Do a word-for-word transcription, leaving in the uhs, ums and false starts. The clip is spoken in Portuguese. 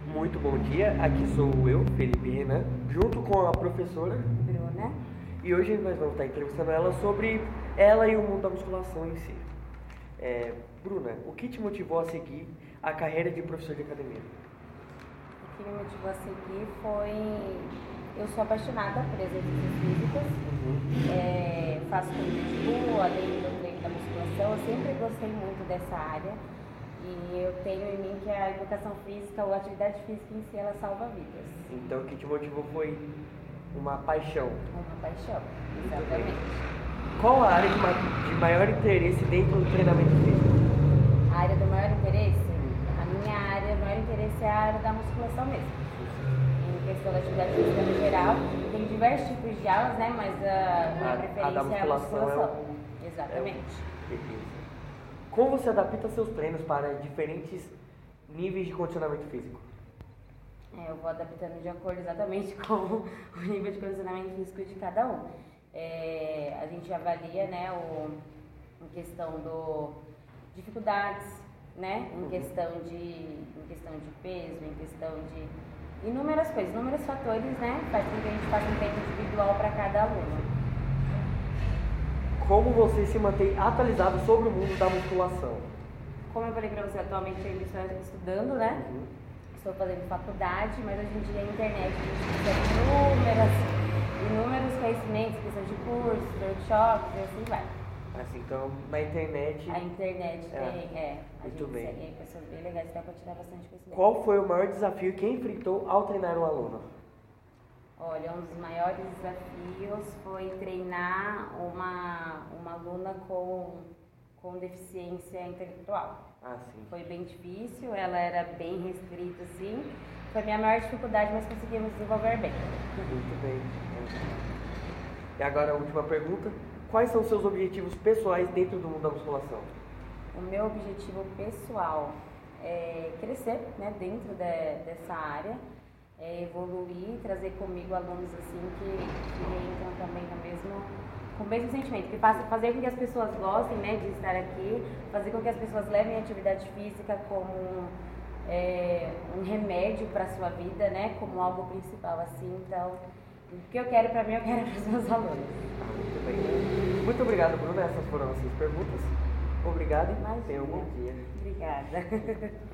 Muito bom dia, aqui sou eu, Felipe Renan, junto com a professora Bruna. E hoje nós vamos estar entrevistando ela sobre ela e o mundo da musculação em si. É, Bruna, o que te motivou a seguir a carreira de professor de academia? O que me motivou a seguir foi... Eu sou apaixonada por exercícios físicos, uhum. é, faço corrida de rua, além do treino da musculação, eu sempre gostei muito dessa área. E eu tenho em mim que a educação física ou a atividade física em si, ela salva vidas. Então o que te motivou foi uma paixão? Uma paixão, exatamente. Qual a área de, ma de maior interesse dentro do treinamento físico? A área do maior interesse? A minha área do maior interesse é a área da musculação mesmo. Em questão da atividade física no geral, tem diversos tipos de aulas, né? Mas a minha a, preferência a da musculação é a musculação. É o, exatamente. É o, Como você adapta seus treinos para diferentes níveis de condicionamento físico? É, eu vou adaptando de acordo exatamente com o nível de condicionamento físico de cada um. É, a gente avalia, né, o, em questão do dificuldades, né, em, uhum. questão de, em questão de peso, em questão de inúmeras coisas, inúmeros fatores, né, faz com que a gente faça um treino individual para cada aluno. Como você se mantém atualizado sobre o mundo da musculação? Como eu falei para você, atualmente eu estou estudando, né? Uhum. Estou fazendo faculdade, mas hoje em dia a internet a gente recebe inúmeras, inúmeros conhecimentos, questão de cursos, workshops e assim vai. Assim, então, na internet... A internet é, tem, é. A muito gente bem. segue pessoas bem legais que dá para tirar bastante conhecimento. Qual foi o maior desafio que enfrentou ao treinar um aluno? Olha, um dos maiores desafios foi treinar uma, uma aluna com, com deficiência intelectual. Ah, sim. Foi bem difícil, ela era bem restrita, sim. Foi a minha maior dificuldade, mas conseguimos desenvolver bem. Muito bem. E agora a última pergunta. Quais são os seus objetivos pessoais dentro do mundo da musculação? O meu objetivo pessoal é crescer, né, dentro de, dessa área. É evoluir, trazer comigo alunos assim que, que entram também no mesmo, com o mesmo sentimento, que faça, fazer com que as pessoas gostem, né, de estar aqui, fazer com que as pessoas levem a atividade física como é, um remédio para a sua vida, né, como algo principal, assim. Então, o que eu quero para mim, eu quero para os meus alunos. Muito bem. Muito obrigado, Bruna. Essas foram as suas perguntas. Obrigado e Imagina. tenha um bom dia. Obrigada.